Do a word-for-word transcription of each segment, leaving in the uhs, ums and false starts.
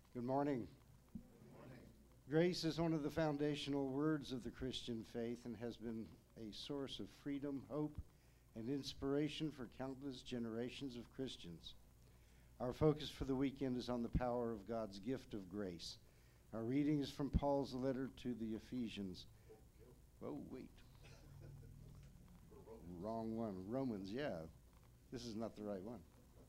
Good morning. Good morning. Grace is one of the foundational words of the Christian faith and has been a source of freedom, hope, and inspiration for countless generations of Christians. Our focus for the weekend is on the power of God's gift of grace. Our reading is from Paul's letter to the Ephesians. Oh, wait. Wrong one. Romans, yeah. This is not the right one.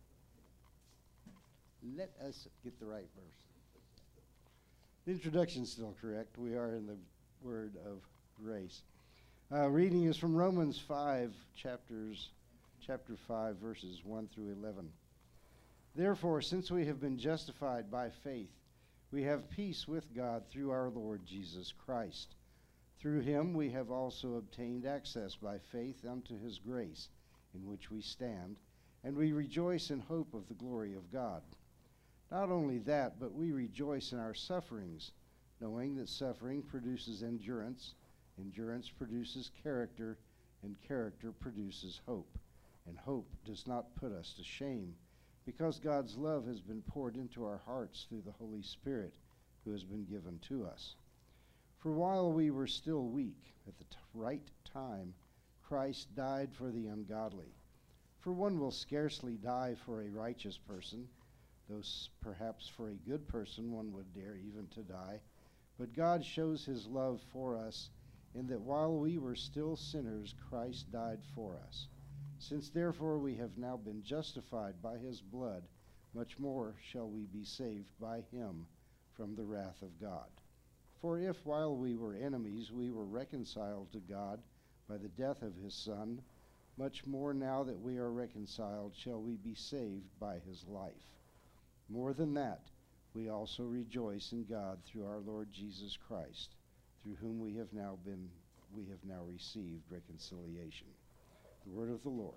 Let us get the right verse. The introduction's still correct. We are in the word of grace. Uh, reading is from Romans five, chapters, chapter five, verses one through eleven. Therefore, since we have been justified by faith, we have peace with God through our Lord Jesus Christ. Through him we have also obtained access by faith unto his grace, in which we stand, and we rejoice in hope of the glory of God. Not only that, but we rejoice in our sufferings, knowing that suffering produces endurance, endurance produces character, and character produces hope. And hope does not put us to shame, because God's love has been poured into our hearts through the Holy Spirit, who has been given to us. For while we were still weak, at the t- right time, Christ died for the ungodly. For one will scarcely die for a righteous person, though s- perhaps for a good person one would dare even to die. But God shows his love for us in that while we were still sinners, Christ died for us. Since therefore we have now been justified by his blood, much more shall we be saved by him from the wrath of God. For if while we were enemies we were reconciled to God by the death of his Son, much more now that we are reconciled shall we be saved by his life. More than that, we also rejoice in God through our Lord Jesus Christ, through whom we have now been, we have now received reconciliation. The word of the Lord.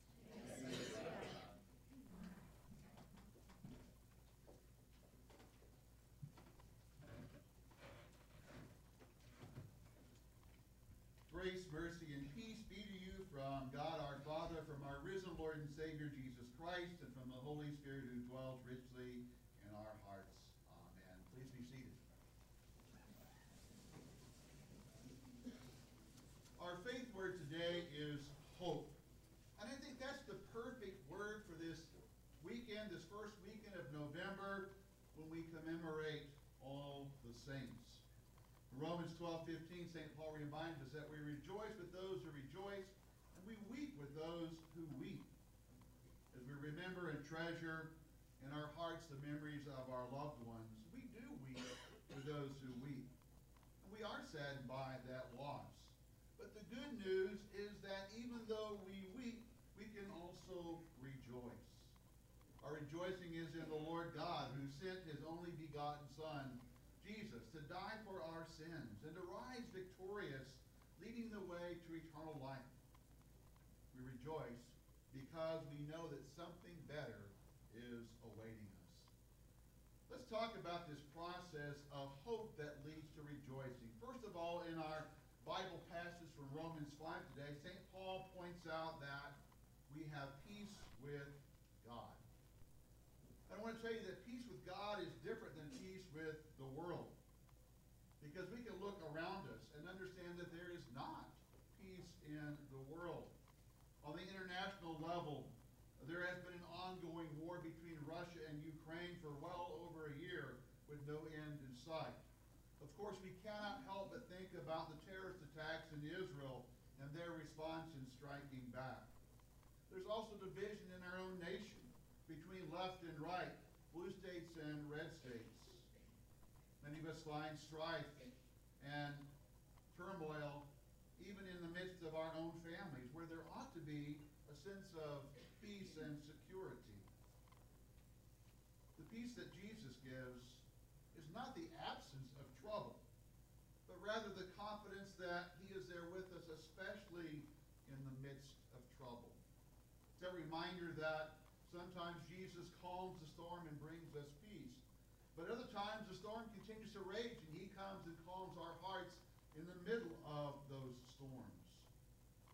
Grace, mercy, and peace be to you from God our Father, from our risen Lord and Savior Jesus Christ, and from the Holy Spirit who dwells richly in our hearts. Amen. Please be seated. Our faith word today is hope. And I think that's the perfect word for this weekend, this first weekend of November, when we commemorate all the saints. In Romans twelve fifteen, Saint Paul reminds us that we rejoice with those who rejoice, and we weep with those who weep. As we remember and treasure in our hearts the memories of our loved ones, we do weep with those who weep. And we are saddened by that loss. But the good news is that even though we weep, we can also rejoice. Our rejoicing is in the Lord God, who sent his only begotten Son, Jesus, to die for our sins and to rise victorious, leading the way to eternal life. We rejoice because we know that something better is awaiting us. Let's talk about this process of hope that leads to rejoicing. First of all, in our Bible passage from Romans five today, Saint Paul points out that we have peace with God. I want to tell you that peace with God is different than peace with the world. Because we can look around us and understand that there is not peace in the world. On the international level, there has been an ongoing war between Russia and Ukraine for well over a year with no end in sight. Of course, we cannot help but think about the terrorist attacks in Israel and their response in striking back. There's also division in our own nation between left and right, blue states and red states. Many of us find strife and turmoil even in the midst of our own families, where there ought to be a sense of peace and security. The peace that Jesus gives is not the absence of trouble, but rather the confidence that he is there with us, especially in the midst of trouble. It's a reminder that sometimes Jesus calms the storm and brings us peace. But other times the storm continues to rage and he comes and calms our hearts in the middle of those storms.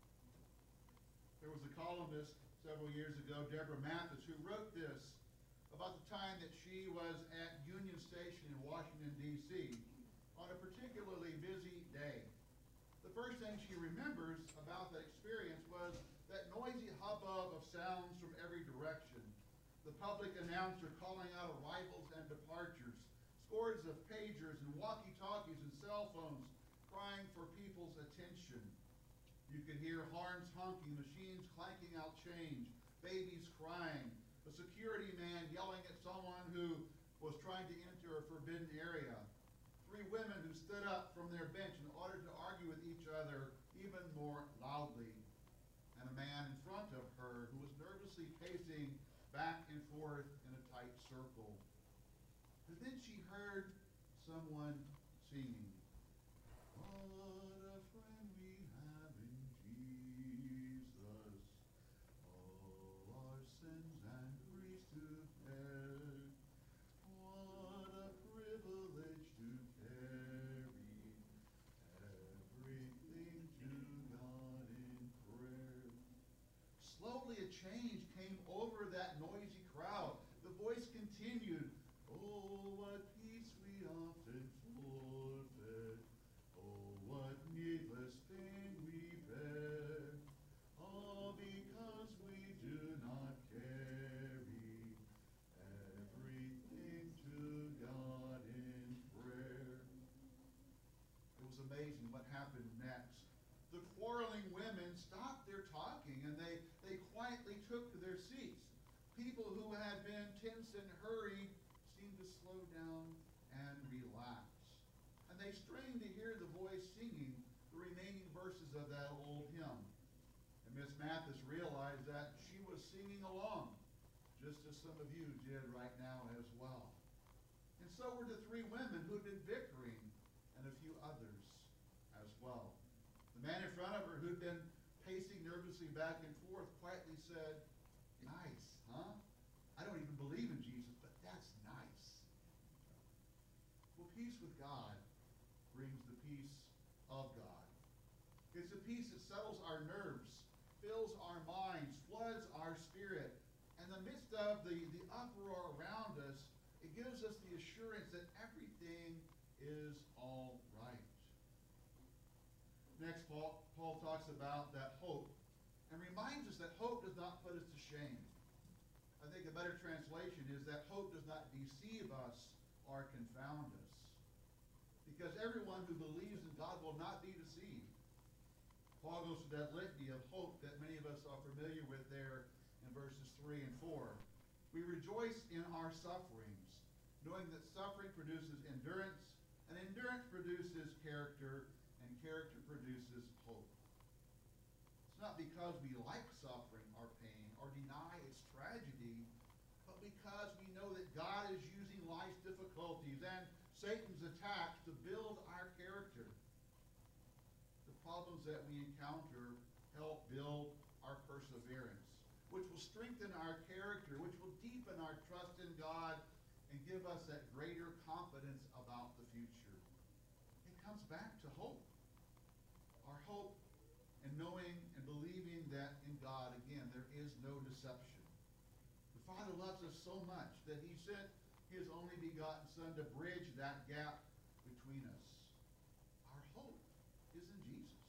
There was a columnist several years ago, Deborah Mathis, who wrote this about the time that she was at Union Station in Washington, D C on a particularly busy day. The first thing she remembers about that experience was that noisy hubbub of sounds from every direction. The public announcer calling out arrivals and departures, scores of pagers and walkie-talkies and cell phones crying for people's attention. You could hear horns honking, machines clanking out change, babies crying, a security man yelling at someone who was trying to enter a forbidden area, three women who stood up from their bench in order to argue with each other even more loudly, and a man in front of her who was nervously pacing back and forth in a tight circle. But then she heard someone singing, "What a friend we have in Jesus, all our sins and griefs to bear. What a privilege to carry everything to God in prayer." Slowly a change came over that noisy crowd. The voice continued, "Oh, what peace we often forfeit. Oh, what needless pain we bear. All because we do not carry everything to God in prayer." It was amazing what happened next. The quarreling women stopped their talking and they, they quietly took to their seats. People who had been tense and hurried seemed to slow down and relax. And they strained to hear the voice singing the remaining verses of that old hymn. And Miss Mathis realized that she was singing along, just as some of you did right now as well. And so were the three women who'd been bickering, and a few others as well. The man in front of her, who'd been pacing nervously back and forth, quietly said, "Nice, huh? I don't even believe in Jesus, but that's nice." Well, peace with God brings the peace of God. It's a peace that settles our nerves, fills our minds, floods our spirit. In the midst of the, the uproar around us, it gives us the assurance that everything is all right. Next, Paul, Paul talks about that hope and reminds us that hope does not put us to shame. I think a better translation is that hope does not deceive us or confound us. Because everyone who believes in God will not be deceived. Paul goes to that litany of hope that many of us are familiar with there in verses three and four. We rejoice in our sufferings, knowing that suffering produces endurance, and endurance produces character, and character produces hope. It's not because we like suffering or pain or deny its tragedy, but because we know that God is using life's difficulties and Satan's attacks to build our character. The problems that we encounter help build our perseverance, which will strengthen our character, which will deepen our trust in God and give us that greater confidence about the future. It comes back to hope. Our hope in knowing and believing that in God, again, there is no deception. The Father loves us so much that he sent his only begotten Son to bridge that gap between us. Our hope is in Jesus.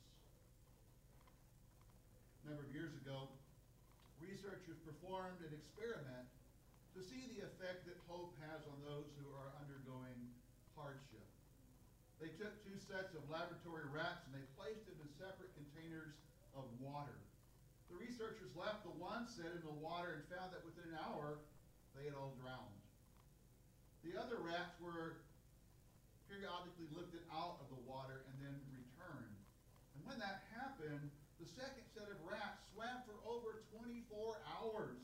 A number of years ago, researchers performed an experiment to see the effect that hope has on those who are undergoing hardship. They took two sets of laboratory rats and they placed them in separate containers of water. The researchers left the one set in the water and found that within an hour, they had all drowned. The other rats were periodically lifted out of the water and then returned. And when that happened, the second set of rats swam for over twenty-four hours.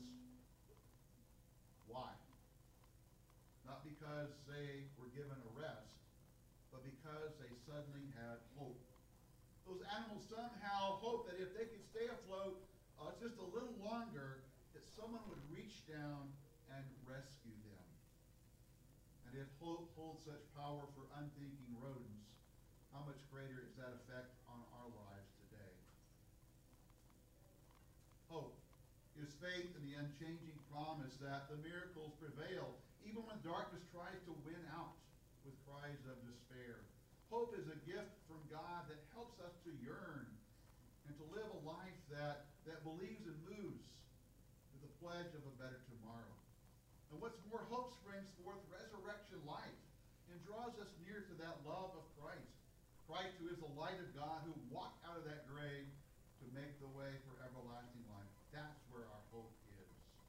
Why? Not because they were given a rest, but because they suddenly had hope. Those animals somehow hoped that if they could stay afloat uh, just a little longer, that someone would reach down and rescue them. And if hope holds such power for unthinking rodents, how much greater is that effect on our lives today? Hope is faith in the unchanging promise that the miracles prevail, even when darkness tries to win out with cries of despair. Hope is a gift from God that helps us to yearn and to live a life that, that believes and moves with the pledge of a better tomorrow. And what's more, hope springs forth resurrection life and draws us near to that love of Christ. Christ, who is the light of God, who walked out of that grave to make the way for everlasting life. That's where our hope is.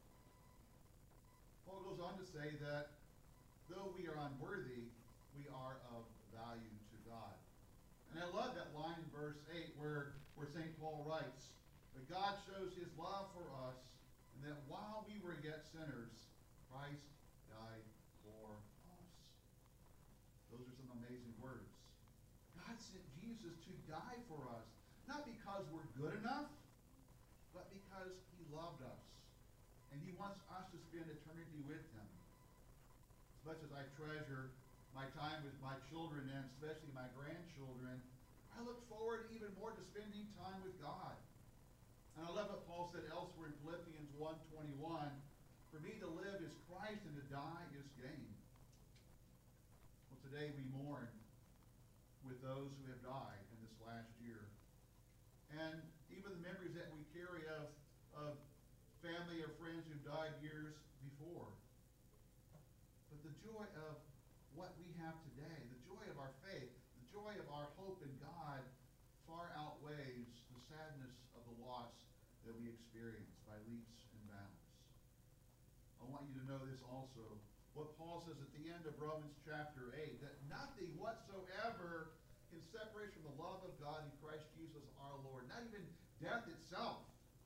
Paul goes on to say that though we are unworthy, we are of value to God. And I love that line in verse eight where, where Saint Paul writes, that God shows his love for us, and that while we were yet sinners, Christ died for us. Those are some amazing words. God sent Jesus to die for us, not because we're good enough, but because he loved us. And he wants us to spend eternity with him. As much as I treasure my time with my children, and especially my grandchildren, I look forward even more to spending time with God. And I love what Paul said elsewhere in Philippians one twenty-one, for me to live is Christ and to die is gain. Well, today we mourn with those who have died in this last year. And even the memories that we carry of, of family or friends who died years before. But the joy of what we have today, the joy of our faith, the joy of our hope in God far outweighs the sadness of the loss that we experience by leaps and bounds. I want you to know this also, what Paul says at the end of Romans chapter eight, that nothing whatsoever can separate from the love of God in Christ Jesus our Lord, not even death itself.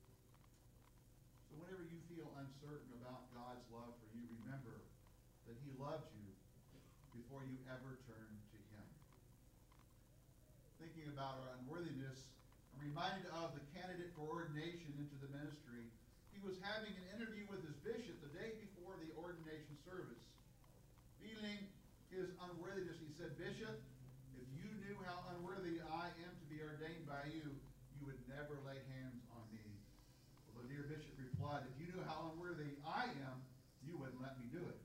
So whenever you feel uncertain about God's love for you, remember that he loved you before you ever turned to him. Thinking about our unworthiness, I'm reminded of the candidate for ordination into the ministry. He was having an interview with his bishop the day before the ordination service. Feeling his unworthiness, he said, "Bishop, if you knew how unworthy I am to be ordained by you, you would never lay hands on me." Well, the dear bishop replied, "If you knew how unworthy I am, you wouldn't let me do it."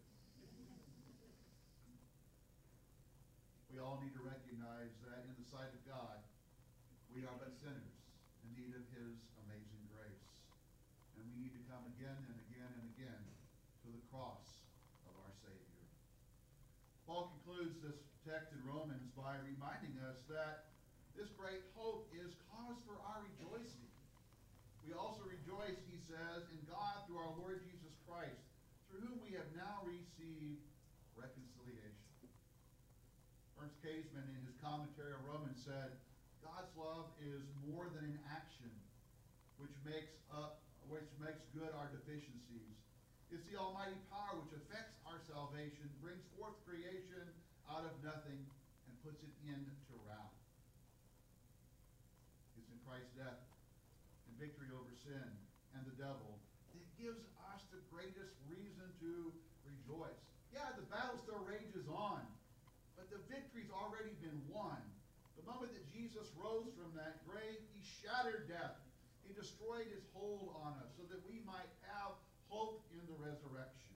We all need to recognize that in the sight of God, we are but sinners in need of his amazing grace. And we need to come again and again and again to the cross of our Savior. Paul concludes this text in Romans by reminding us that this great hope is cause for our rejoicing. We also rejoice, he says, in God through our Lord Jesus Christ, through whom we have now received reconciliation. Ernst Käsemann, in his commentary on Romans, said, God's love is more than an action which makes up, which makes good our deficiencies. It's the almighty power which affects our salvation, brings forth creation out of nothing, and puts it into wrath. It's in Christ's death and victory over sin and the devil that gives us the greatest reason to rejoice. Yeah, the battle still rages on, but the victory's already been won. The moment that Jesus rose from that grave, he shattered death. He destroyed his hold on us so that we might have hope in the resurrection.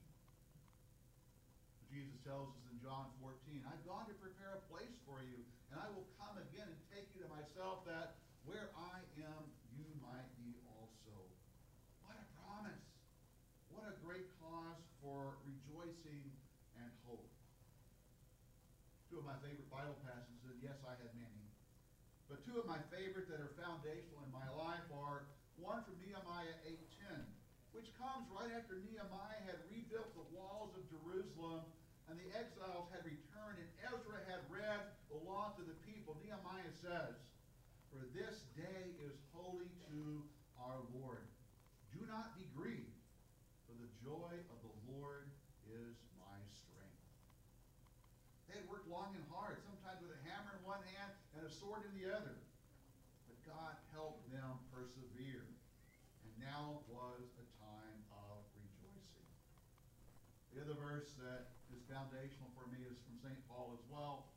Jesus tells us in John fourteen, I've gone to prepare a place for you, and I will come again and take you to myself, that where I am, you might be also. What a promise. What a great cause for rejoicing and hope. Two of my favorite Bible passages, and yes, I had many, but two of my favorite that are foundational in my life are one from Nehemiah eight ten, which comes right after Nehemiah had rebuilt the walls of Jerusalem and the exiles had returned and Ezra had read the law to the people. Nehemiah says, "For this day is holy to our Lord. Do not be grieved, for the joy of the Lord is my strength." They had worked long and hard, sometimes with a hammer in one hand and a sword in the other. But God helped them persevere. And now was a time of rejoicing. The other verse that is foundational for me is from Saint Paul as well,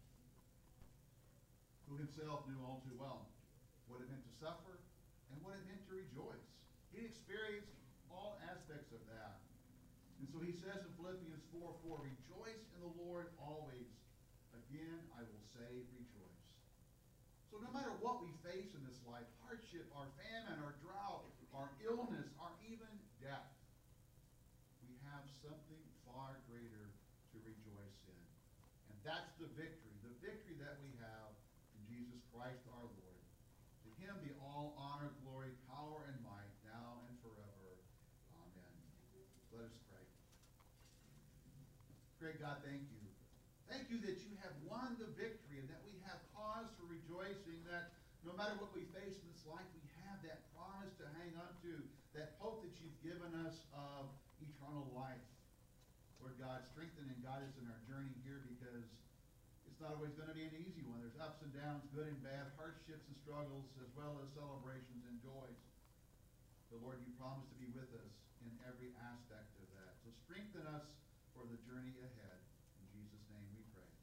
who himself knew all too well what it meant to suffer and what it meant to rejoice. He experienced all aspects of that. And so he says in Philippians four four, rejoice in the Lord always. Again, I will say rejoice. So no matter what we face in this life, hardship, our famine, our drought, our illness, or even death, we have something far greater to rejoice in. And that's the victory, the victory that we have in Jesus Christ our Lord. To him be all honor, glory, power, and might, now and forever. Amen. Let us pray. Great God, thank you. Thank you that you have won the victory and that we have cause for rejoicing, that no matter what we face in this life, we have that promise to hang on to, that hope that you've given us of eternal life. Lord God, strengthen and guide us in our journey here, because it's not always going to be an easy one. There's ups and downs, good and bad, hardships and struggles, as well as celebrations and joys. But Lord, you promise to be with us in every aspect of that. So strengthen us for the journey ahead. In Jesus' name we pray.